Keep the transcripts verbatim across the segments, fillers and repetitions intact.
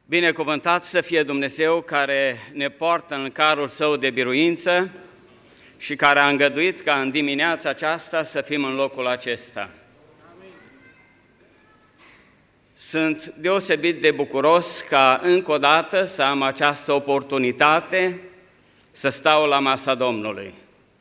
Binecuvântat să fie Dumnezeu care ne poartă în carul Său de biruință și care a îngăduit ca în dimineața aceasta să fim în locul acesta. Amin. Sunt deosebit de bucuros ca încă o dată să am această oportunitate să stau la masa Domnului.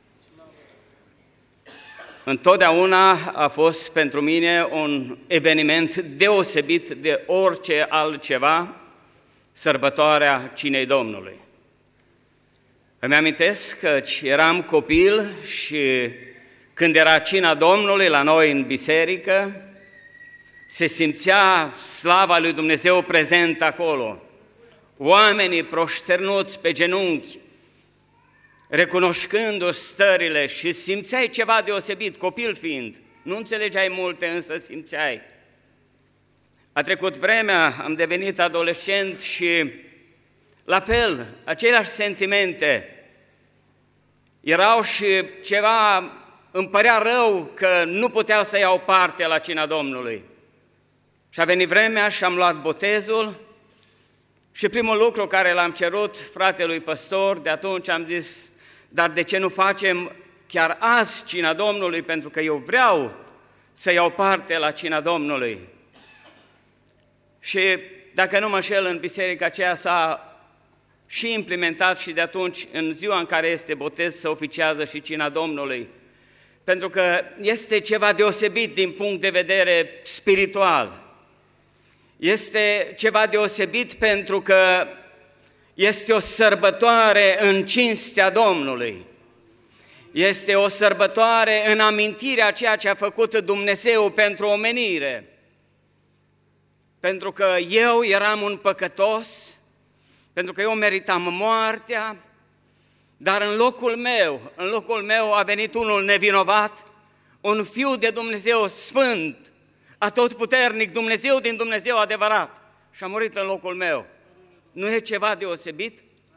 Întotdeauna a fost pentru mine un eveniment deosebit de orice altceva, sărbătoarea Cinei Domnului. Îmi amintesc că eram copil și când era Cina Domnului la noi în biserică, se simțea slava lui Dumnezeu prezent acolo. Oamenii proșternuți pe genunchi, recunoscându-și stările și simțeai ceva deosebit, copil fiind. Nu înțelegeai multe, însă simțeai. A trecut vremea, am devenit adolescent și la fel, aceleași sentimente. Erau și ceva, îmi părea rău că nu puteau să iau parte la Cina Domnului. Și a venit vremea și am luat botezul și primul lucru care l-am cerut fratelui păstor, de atunci am zis, dar de ce nu facem chiar azi Cina Domnului, pentru că eu vreau să iau parte la Cina Domnului. Și dacă nu mă înșel, în biserica aceea s-a și implementat și de atunci, în ziua în care este botez, se oficiază și Cina Domnului. Pentru că este ceva deosebit din punct de vedere spiritual. Este ceva deosebit pentru că este o sărbătoare în cinstea Domnului. Este o sărbătoare în amintirea ceea ce a făcut Dumnezeu pentru omenire. Pentru că eu eram un păcătos, pentru că eu meritam moartea, dar în locul meu, în locul meu a venit unul nevinovat, un Fiu de Dumnezeu sfânt, atotputernic, Dumnezeu din Dumnezeu adevărat, și a murit în locul meu. Nu e ceva deosebit?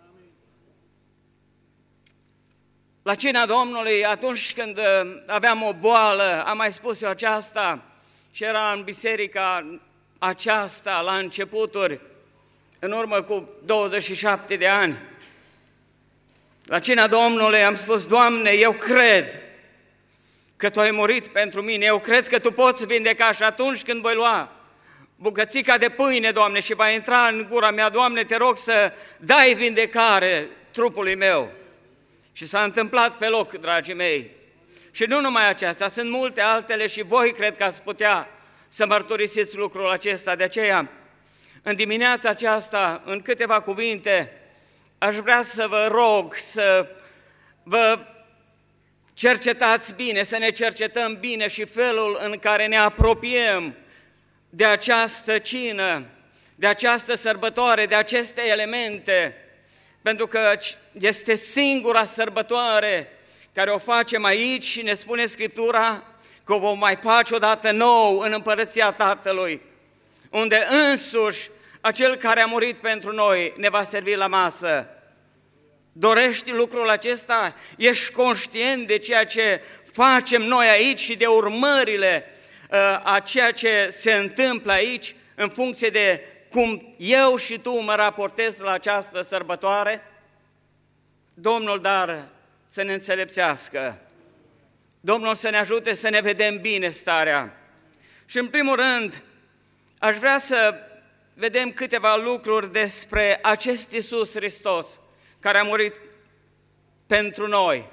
La Cina Domnului, atunci când aveam o boală, am mai spus eu aceasta, și era în biserica aceasta la începuturi, în urmă cu douăzeci și șapte de ani. La Cina Domnului am spus, Doamne, eu cred că Tu ai murit pentru mine, eu cred că Tu poți vindeca și atunci când voi lua bucățica de pâine, Doamne, și va intra în gura mea, Doamne, Te rog să dai vindecare trupului meu. Și s-a întâmplat pe loc, dragii mei. Și nu numai aceasta, sunt multe altele și voi cred că ați putea să mărturisiți lucrul acesta. De aceea, în dimineața aceasta, în câteva cuvinte, aș vrea să vă rog să vă cercetați bine, să ne cercetăm bine și felul în care ne apropiem de această cină, de această sărbătoare, de aceste elemente, pentru că este singura sărbătoare care o facem aici și ne spune Scriptura că o vom mai face odată nou în Împărăția Tatălui, unde însuși acel care a murit pentru noi ne va servi la masă. Dorești lucrul acesta? Ești conștient de ceea ce facem noi aici și de urmările uh, a ceea ce se întâmplă aici în funcție de cum eu și tu mă raportez la această sărbătoare? Domnul dar să ne înțelepțească, Domnul să ne ajute să ne vedem bine starea. Și în primul rând, aș vrea să vedem câteva lucruri despre acest Iisus Hristos care a murit pentru noi.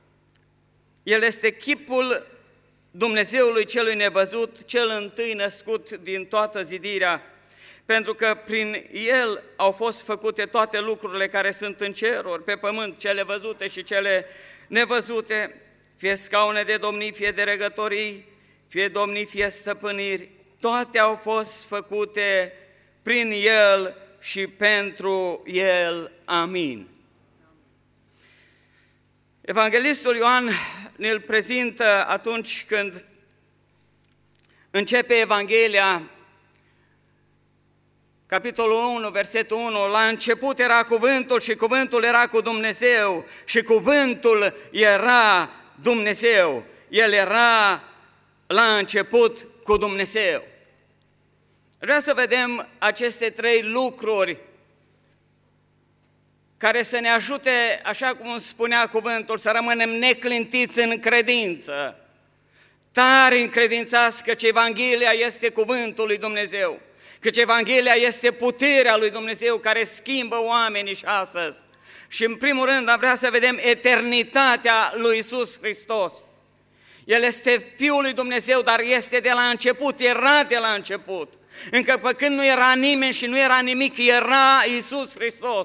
El este chipul Dumnezeului celui nevăzut, cel întâi născut din toată zidirea, pentru că prin El au fost făcute toate lucrurile care sunt în ceruri, pe pământ, cele văzute și cele nevăzute, fie scaune de domnii, fie de regătorii, fie domnii, fie stăpâniri, toate au fost făcute prin El și pentru El. Amin. Evanghelistul Ioan ne-l prezintă atunci când începe Evanghelia, capitolul unu, versetul unu, la început era cuvântul și cuvântul era cu Dumnezeu și cuvântul era Dumnezeu. El era la început cu Dumnezeu. Vreau să vedem aceste trei lucruri care să ne ajute, așa cum spunea cuvântul, să rămânem neclintiți în credință, tari încredințați căci Evanghelia este cuvântul lui Dumnezeu, căci Evanghelia este puterea lui Dumnezeu care schimbă oamenii și astăzi. Și în primul rând am vrea să vedem eternitatea lui Iisus Hristos. El este Fiul lui Dumnezeu, dar este de la început, era de la început. Încă pe când nu era nimeni și nu era nimic, era Iisus Hristos.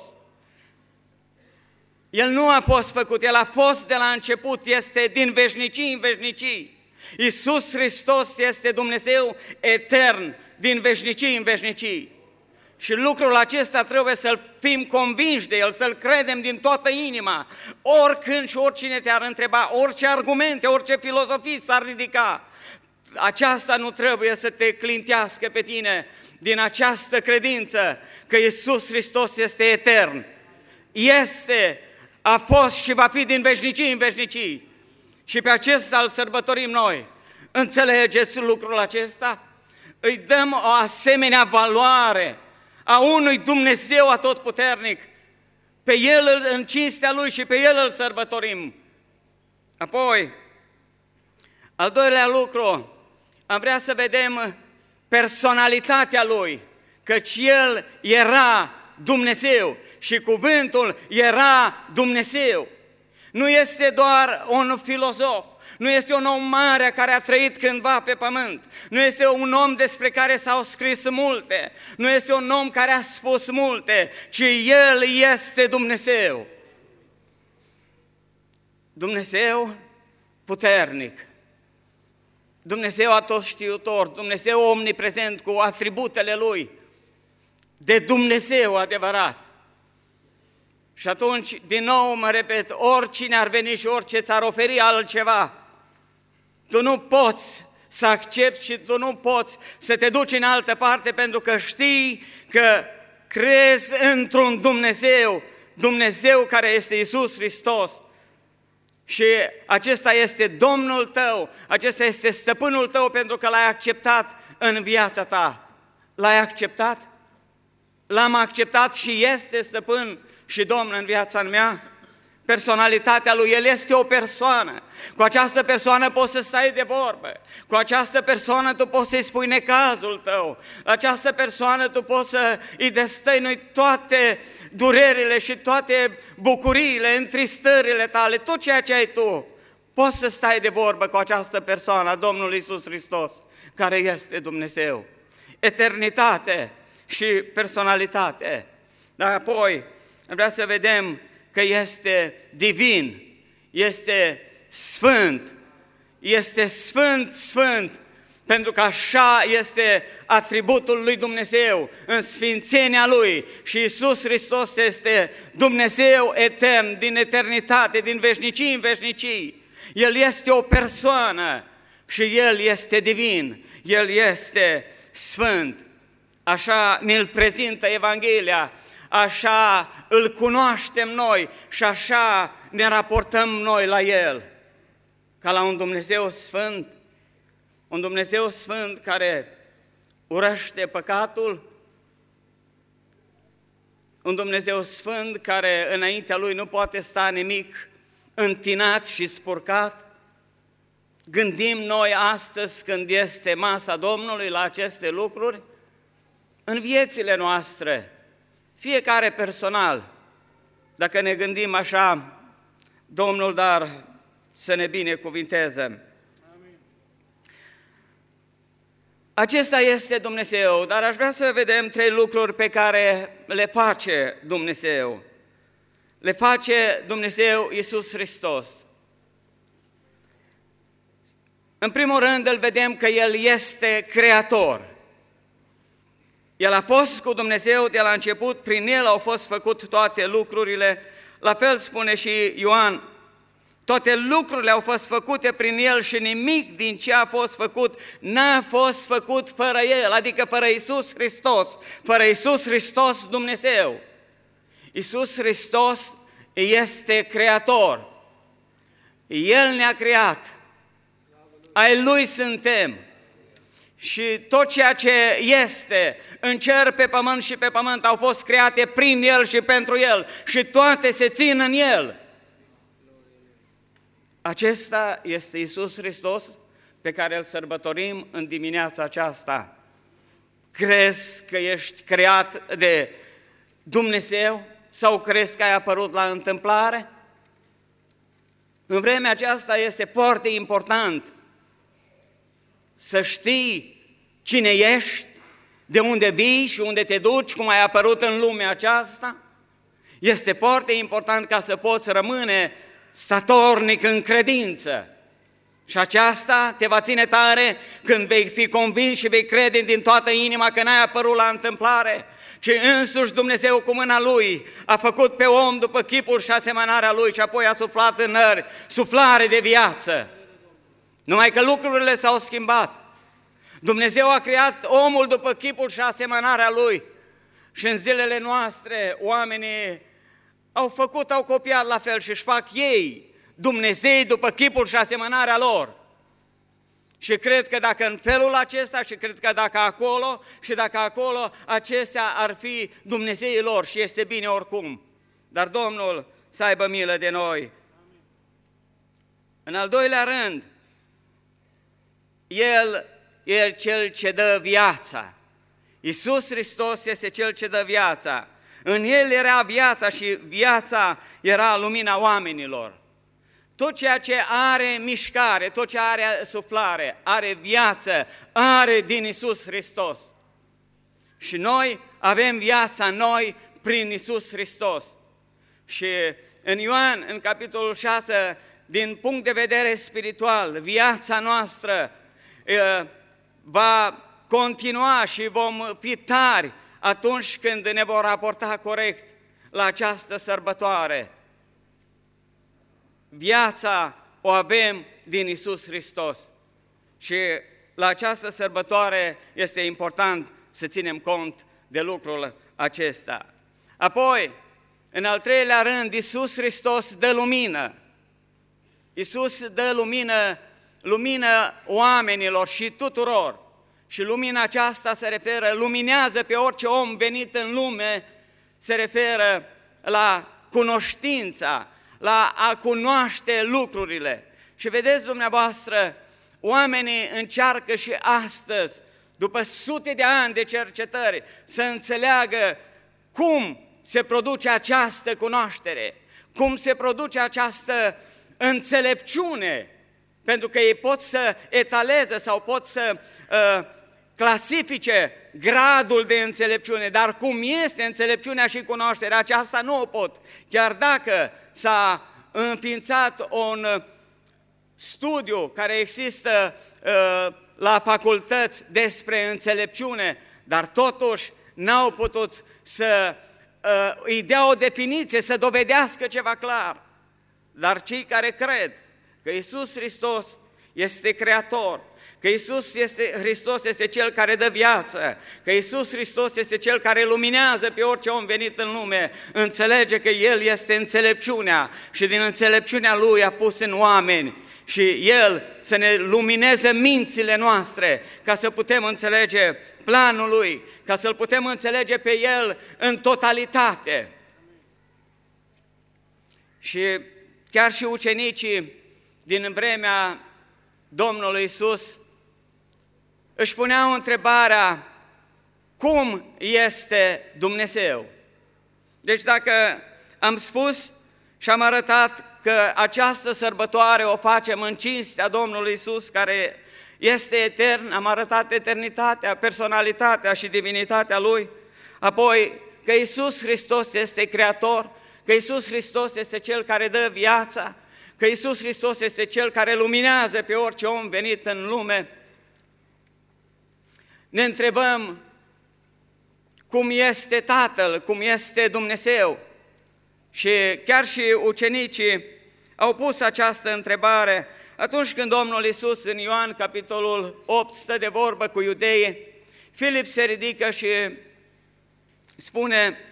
El nu a fost făcut, El a fost de la început, este din veșnicii în veșnicii. Iisus Hristos este Dumnezeu etern, din veșnicii în veșnicii. Și lucrul acesta trebuie să-l fim convinși de el, să-l credem din toată inima. Oricând și oricine te-ar întreba, orice argumente, orice filozofii s-ar ridica, aceasta nu trebuie să te clintească pe tine din această credință că Iisus Hristos este etern. Este, a fost și va fi din veșnicii în veșnicii. Și pe acesta îl sărbătorim noi. Înțelegeți lucrul acesta? Îi dăm o asemenea valoare a unui Dumnezeu atotputernic. Pe El, în cinstea Lui și pe El îl sărbătorim. Apoi, al doilea lucru, am vrea să vedem personalitatea Lui, căci El era Dumnezeu și cuvântul era Dumnezeu. Nu este doar un filozof, nu este un om mare care a trăit cândva pe pământ, nu este un om despre care s-au scris multe, nu este un om care a spus multe, ci El este Dumnezeu. Dumnezeu puternic, Dumnezeu atotștiutor, Dumnezeu omniprezent cu atributele Lui, de Dumnezeu adevărat. Și atunci, din nou mă repet, oricine ar veni și orice ți-ar oferi altceva, tu nu poți să accepti și tu nu poți să te duci în altă parte pentru că știi că crezi într-un Dumnezeu, Dumnezeu care este Iisus Hristos. Și acesta este Domnul tău, acesta este stăpânul tău pentru că l-ai acceptat în viața ta. L-ai acceptat? L-am acceptat și este stăpân și Domn în viața mea. Personalitatea Lui, El este o persoană. Cu această persoană poți să stai de vorbă. Cu această persoană tu poți să-i spui necazul tău. La această persoană tu poți să îi destăinui toate durerile și toate bucuriile, întristările tale, tot ceea ce ai tu. Poți să stai de vorbă cu această persoană, Domnul Iisus Hristos, care este Dumnezeu. Eternitate și personalitate. Dar apoi vreau să vedem că este divin, este sfânt, este sfânt, sfânt, pentru că așa este atributul lui Dumnezeu în sfințenia Lui. Și Iisus Hristos este Dumnezeu etern, din eternitate, din veșnicii în veșnicii. El este o persoană și El este divin, El este sfânt. Așa ne-l prezintă Evanghelia, așa îl cunoaștem noi și așa ne raportăm noi la El, ca la un Dumnezeu sfânt, un Dumnezeu sfânt care urăște păcatul, un Dumnezeu sfânt care înaintea Lui nu poate sta nimic întinat și spurcat. Gândim noi astăzi, când este masa Domnului, la aceste lucruri? În viețile noastre, fiecare personal, dacă ne gândim așa, Domnul dar să ne binecuvinteze. Amin. Acesta este Dumnezeu, dar aș vrea să vedem trei lucruri pe care le face Dumnezeu. Le face Dumnezeu Iisus Hristos. În primul rând îl vedem că El este Creator. El a fost cu Dumnezeu de la început, prin El au fost făcute toate lucrurile. La fel spune și Ioan, toate lucrurile au fost făcute prin El și nimic din ce a fost făcut n-a fost făcut fără El, adică fără Iisus Hristos, fără Iisus Hristos Dumnezeu. Iisus Hristos este Creator. El ne-a creat, ai Lui suntem și tot ceea ce este în cer, pe pământ și pe pământ au fost create prin El și pentru El și toate se țin în El. Acesta este Iisus Hristos pe care îl sărbătorim în dimineața aceasta. Crezi că ești creat de Dumnezeu sau crezi că ai apărut la întâmplare? În vremea aceasta este foarte important să știi cine ești, de unde vii și unde te duci, cum ai apărut în lumea aceasta. Este foarte important ca să poți rămâne statornic în credință. Și aceasta te va ține tare când vei fi convins și vei crede din toată inima că n-ai apărut la întâmplare, ci însuși Dumnezeu cu mâna Lui a făcut pe om după chipul și asemănarea Lui și apoi a suflat în nări suflare de viață. Numai că lucrurile s-au schimbat. Dumnezeu a creat omul după chipul și asemănarea Lui și în zilele noastre oamenii au făcut, au copiat la fel și își fac ei Dumnezei după chipul și asemănarea lor. Și cred că dacă în felul acesta și cred că dacă acolo și dacă acolo, acestea ar fi Dumnezeii lor și este bine oricum. Dar Domnul să aibă milă de noi. În al doilea rând, El e Cel ce dă viața. Iisus Hristos este Cel ce dă viața. În El era viața și viața era lumina oamenilor. Tot ceea ce are mișcare, tot ce are suflare, are viață, are din Iisus Hristos. Și noi avem viața noi prin Iisus Hristos. Și în Ioan, în capitolul șase, din punct de vedere spiritual, viața noastră va continua și vom fi tari atunci când ne vom raporta corect la această sărbătoare. Viața o avem din Iisus Hristos și la această sărbătoare este important să ținem cont de lucrul acesta. Apoi, în al treilea rând, Iisus Hristos dă lumină. Iisus dă lumină, lumină oamenilor și tuturor. Și lumina aceasta se referă, luminează pe orice om venit în lume, se referă la cunoștința, la a cunoaște lucrurile. Și vedeți dumneavoastră, oamenii încearcă și astăzi, după sute de ani de cercetări, să înțeleagă cum se produce această cunoaștere, cum se produce această înțelepciune, pentru că ei pot să etaleze sau pot să uh, clasifice gradul de înțelepciune, dar cum este înțelepciunea și cunoașterea, aceasta nu o pot. Chiar dacă s-a înființat un studiu care există uh, la facultăți despre înțelepciune, dar totuși n-au putut să uh, îi dea o definiție, să dovedească ceva clar. Dar cei care cred că Iisus Hristos este Creator, că Iisus este, Hristos este Cel care dă viață, că Iisus Hristos este Cel care luminează pe orice om venit în lume, înțelege că El este înțelepciunea și din înțelepciunea Lui a pus în oameni și El să ne lumineze mințile noastre ca să putem înțelege planul Lui, ca să-L putem înțelege pe El în totalitate. Și chiar și ucenicii din vremea Domnului Iisus își puneau întrebarea, cum este Dumnezeu? Deci dacă am spus și am arătat că această sărbătoare o facem în cinstea Domnului Iisus, care este etern, am arătat eternitatea, personalitatea și divinitatea Lui, apoi că Iisus Hristos este Creator, că Iisus Hristos este Cel care dă viața, că Iisus Hristos este Cel care luminează pe orice om venit în lume, ne întrebăm cum este Tatăl, cum este Dumnezeu. Și chiar și ucenicii au pus această întrebare atunci când Domnul Iisus în Ioan, capitolul opt, stă de vorbă cu iudeii. Filip se ridică și spune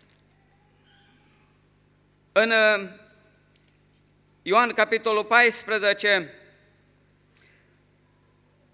în Ioan, capitolul paisprezece,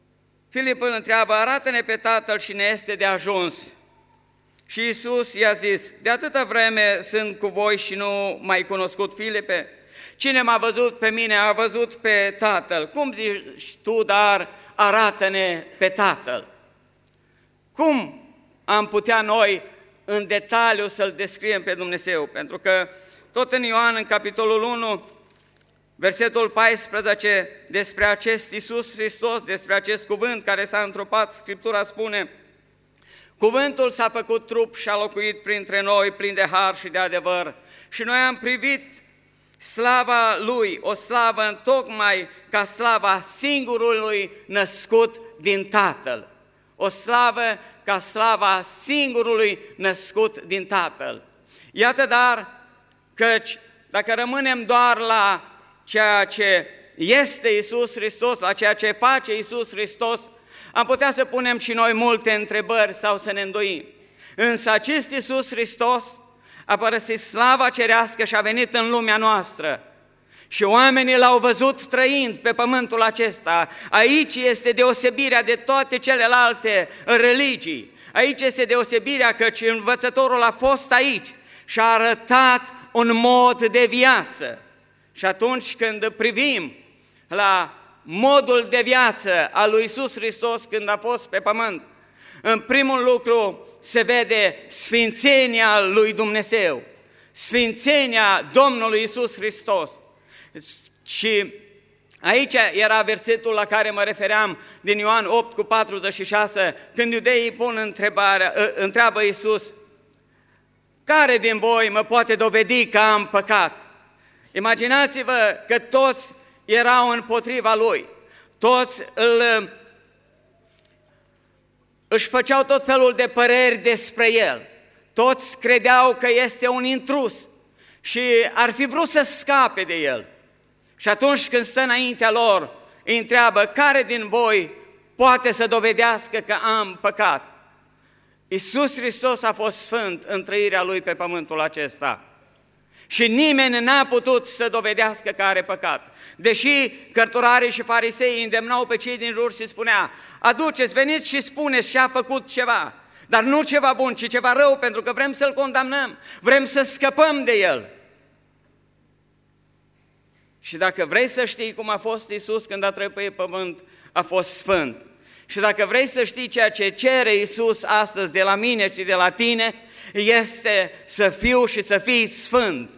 Filip îl întreabă, arată-ne pe Tatăl și ne este de ajuns. Și Iisus i-a zis, de atâta vreme sunt cu voi și nu m-ai cunoscut, Filipe? Cine m-a văzut pe mine a văzut pe Tatăl. Cum zici tu, dar arată-ne pe Tatăl? Cum am putea noi în detaliu să-L descriem pe Dumnezeu? Pentru că tot în Ioan, în capitolul unu, versetul paisprezece, despre acest Iisus Hristos, despre acest cuvânt care s-a întrupat, Scriptura spune, cuvântul s-a făcut trup și a locuit printre noi, plin de har și de adevăr. Și noi am privit slava Lui, o slavă întocmai ca slava singurului născut din Tatăl. O slavă ca slava singurului născut din Tatăl. Iată dar, căci dacă rămânem doar la ceea ce este Iisus Hristos, la ceea ce face Iisus Hristos, am putea să punem și noi multe întrebări sau să ne îndoim. Însă acest Iisus Hristos a părăsit slava cerească și a venit în lumea noastră. Și oamenii L-au văzut trăind pe pământul acesta. Aici este deosebirea de toate celelalte religii. Aici este deosebirea, căci învățătorul a fost aici și a arătat un mod de viață. Și atunci când privim la modul de viață al lui Iisus Hristos când a fost pe pământ, în primul lucru se vede sfințenia lui Dumnezeu, sfințenia Domnului Iisus Hristos. Și aici era versetul la care mă refeream din Ioan opt cu patruzeci și șase, când iudeii pun întrebarea, întreabă Iisus, care din voi mă poate dovedi că am păcat? Imaginați-vă că toți erau împotriva lui, toți îl, își făceau tot felul de păreri despre el, toți credeau că este un intrus și ar fi vrut să scape de el. Și atunci când stă înaintea lor, îi întreabă, care din voi poate să dovedească că am păcat? Iisus Hristos a fost sfânt în trăirea Lui pe pământul acesta. Și nimeni n-a putut să dovedească că are păcat. Deși cărturarii și farisei îndemnau pe cei din jur și spunea, aduceți, veniți și spuneți ce a făcut ceva, dar nu ceva bun, ci ceva rău, pentru că vrem să-L condamnăm, vrem să scăpăm de El. Și dacă vrei să știi cum a fost Iisus când a trăit pe pământ, a fost sfânt. Și dacă vrei să știi ceea ce cere Iisus astăzi de la mine și de la tine, este să fiu și să fii sfânt.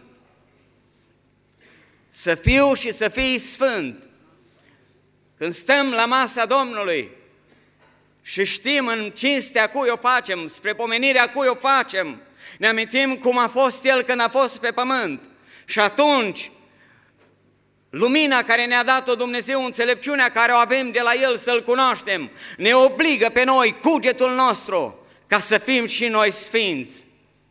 Să fiu și să fii sfânt. Când stăm la masa Domnului și știm în cinstea cui o facem, spre pomenirea cui o facem, ne amintim cum a fost El când a fost pe pământ. Și atunci, lumina care ne-a dat-o Dumnezeu, înțelepciunea care o avem de la El să-L cunoaștem, ne obligă pe noi, cugetul nostru, ca să fim și noi sfinți.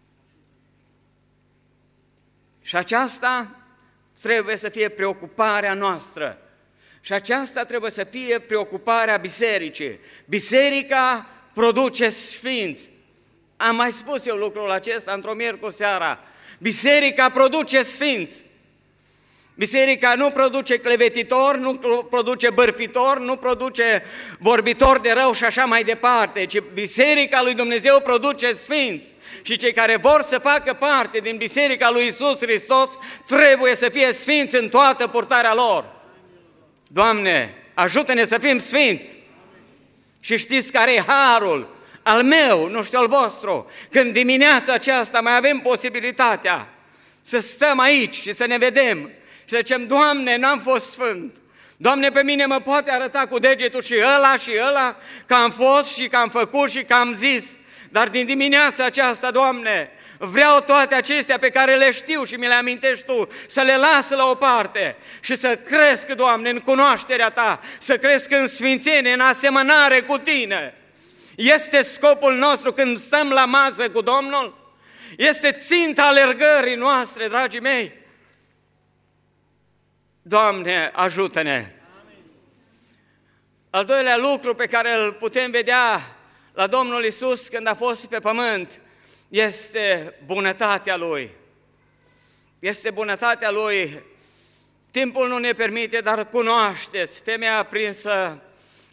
Și aceasta trebuie să fie preocuparea noastră. Și aceasta trebuie să fie preocuparea bisericii. Biserica produce sfinți. Am mai spus eu lucrul acesta într-o miercuri seara. Biserica produce sfinți. Biserica nu produce clevetitor, nu produce bârfitor, nu produce vorbitor de rău și așa mai departe, ci Biserica lui Dumnezeu produce sfinți. Și cei care vor să facă parte din Biserica lui Iisus Hristos trebuie să fie sfinți în toată purtarea lor. Doamne, ajută-ne să fim sfinți! Și știți care e harul al meu, nu știu al vostru, când dimineața aceasta mai avem posibilitatea să stăm aici și să ne vedem și să zicem, Doamne, n-am fost sfânt. Doamne, pe mine mă poate arăta cu degetul și ăla și ăla că am fost și că am făcut și că am zis. Dar din dimineața aceasta, Doamne, vreau toate acestea pe care le știu și mi le amintești Tu, să le las la o parte și să cresc, Doamne, în cunoașterea Ta, să cresc în sfințenie, în asemănare cu Tine. Este scopul nostru când stăm la masă cu Domnul? Este ținta alergării noastre, dragii mei? Doamne, ajută-ne! Amin. Al doilea lucru pe care îl putem vedea la Domnul Iisus când a fost pe pământ este bunătatea Lui. Este bunătatea Lui. Timpul nu ne permite, dar cunoașteți femeia prinsă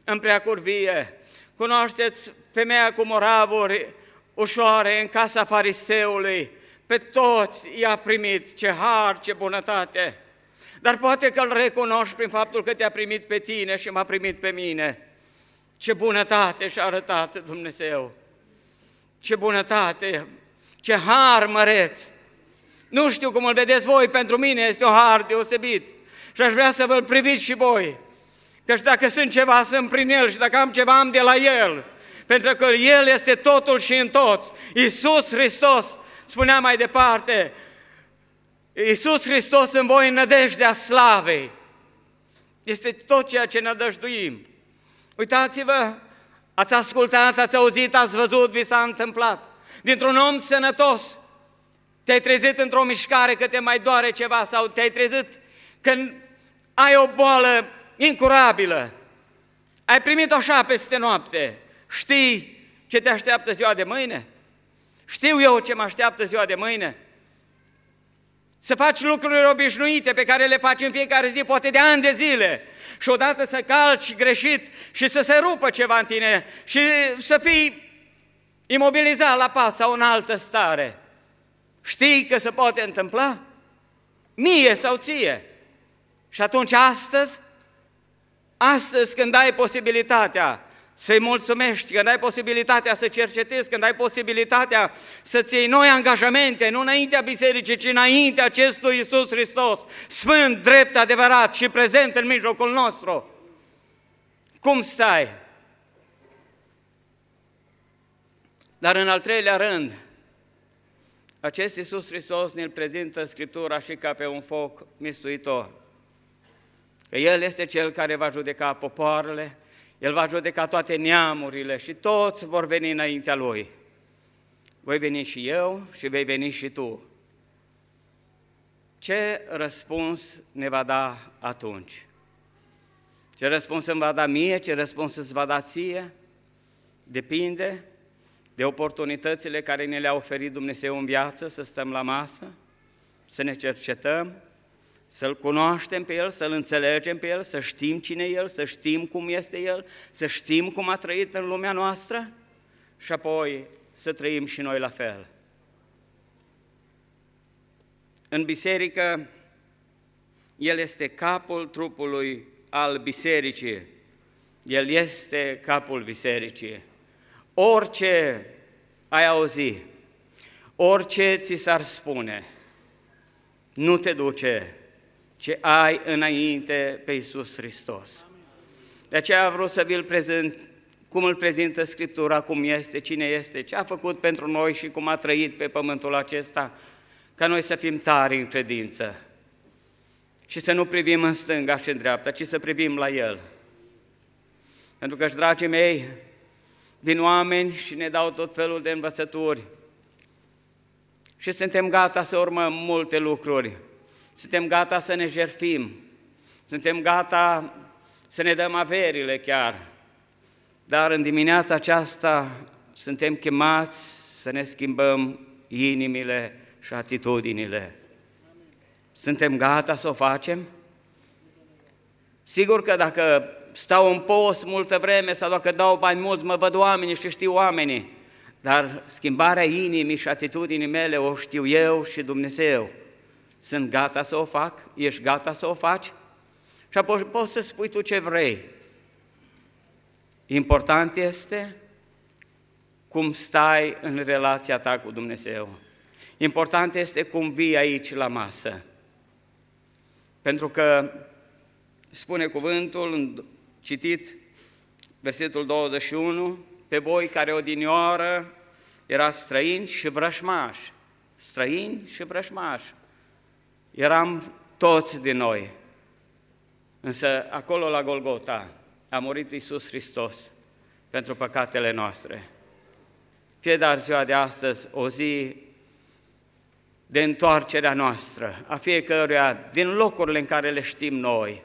în preacurvie. Cunoașteți femeia cu moravuri ușoare în casa fariseului. Pe toți i-a primit, ce har, ce bunătate. Dar poate că îl recunoști prin faptul că te-a primit pe tine și m-a primit pe mine. Ce bunătate și-a arătat Dumnezeu! Ce bunătate! Ce har măreț! Nu știu cum îl vedeți voi, pentru mine este un har deosebit. Și aș vrea să vă-l priviți și voi. Căci dacă sunt ceva, sunt prin El, și dacă am ceva, am de la El. Pentru că El este totul și în toți. Iisus Hristos spunea mai departe, Iisus Hristos în voi, în nădejdea slavei. Este tot ceea ce nădăjduim. Uitați-vă, ați ascultat, ați auzit, ați văzut, vi s-a întâmplat. Dintr-un om sănătos, te-ai trezit într-o mișcare că te mai doare ceva sau te-ai trezit când ai o boală incurabilă. Ai primit-o așa peste noapte. Știi ce te așteaptă ziua de mâine? Știu eu ce mă așteaptă ziua de mâine? Să faci lucruri obișnuite pe care le faci în fiecare zi, poate de ani de zile, și odată să calci greșit și să se rupă ceva în tine și să fii imobilizat la pas sau în altă stare. Știi că se poate întâmpla? Mie sau ție. Și atunci astăzi, astăzi când ai posibilitatea să-i mulțumești, când ai posibilitatea să cercetezi, când ai posibilitatea să-ți iei noi angajamente, nu înaintea bisericii, ci înaintea acestui Iisus Hristos, sfânt, drept, adevărat și prezent în mijlocul nostru. Cum stai? Dar în al treilea rând, acest Iisus Hristos ne-l prezintă Scriptura și ca pe un foc mistuitor. Că El este Cel care va judeca popoarele, El va judeca toate neamurile și toți vor veni înaintea Lui. Voi veni și eu și vei veni și tu. Ce răspuns ne va da atunci? Ce răspuns îmi va da mie, ce răspuns îți va da ție? Depinde de oportunitățile care ne le-a oferit Dumnezeu în viață, să stăm la masă, să ne cercetăm, să-L cunoaștem pe El, să-L înțelegem pe El, să știm cine e El, să știm cum este El, să știm cum a trăit în lumea noastră și apoi să trăim și noi la fel. În biserică, El este capul trupului al bisericii. El este capul bisericii. Orice ai auzi, orice ți s-ar spune, nu te duce, ce ai înainte pe Iisus Hristos. De aceea am vrut să vi-l prezint, cum îl prezintă Scriptura, cum este, cine este, ce a făcut pentru noi și cum a trăit pe pământul acesta, ca noi să fim tari în credință și să nu privim în stânga și în dreapta, ci să privim la El. Pentru că, dragii mei, vin oameni și ne dau tot felul de învățături și suntem gata să urmăm multe lucruri. Suntem gata să ne jertfim, suntem gata să ne dăm averile chiar, dar în dimineața aceasta suntem chemați să ne schimbăm inimile și atitudinile. Suntem gata să o facem? Sigur că dacă stau în post multă vreme sau dacă dau bani mulți, mă văd oamenii și știu oamenii, dar schimbarea inimii și atitudinii mele o știu eu și Dumnezeu. Sunt gata să o fac? Ești gata să o faci? Și apoi poți să spui tu ce vrei. Important este cum stai în relația ta cu Dumnezeu. Important este cum vii aici la masă. Pentru că spune cuvântul, citit versetul douăzeci și unu, pe voi care odinioară erați străini și vrășmași. Străini și vrășmași. Eram toți din noi, însă acolo la Golgota a murit Iisus Hristos pentru păcatele noastre. Fie dar ziua de astăzi o zi de întoarcerea noastră, a fiecăruia, din locurile în care le știm noi,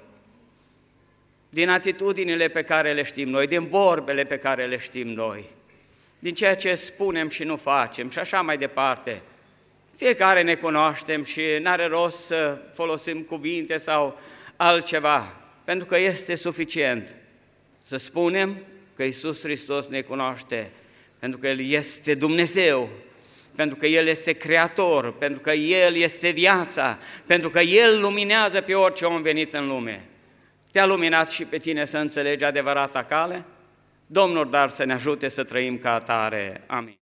din atitudinile pe care le știm noi, din vorbele pe care le știm noi, din ceea ce spunem și nu facem și așa mai departe. Fiecare ne cunoaștem și n-are rost să folosim cuvinte sau altceva, pentru că este suficient. Să spunem că Iisus Hristos ne cunoaște, pentru că El este Dumnezeu, pentru că El este Creator, pentru că El este viața, pentru că El luminează pe orice om venit în lume. Te-a luminat și pe tine să înțelegi adevărata cale? Domnul dar să ne ajute să trăim ca atare. Amin.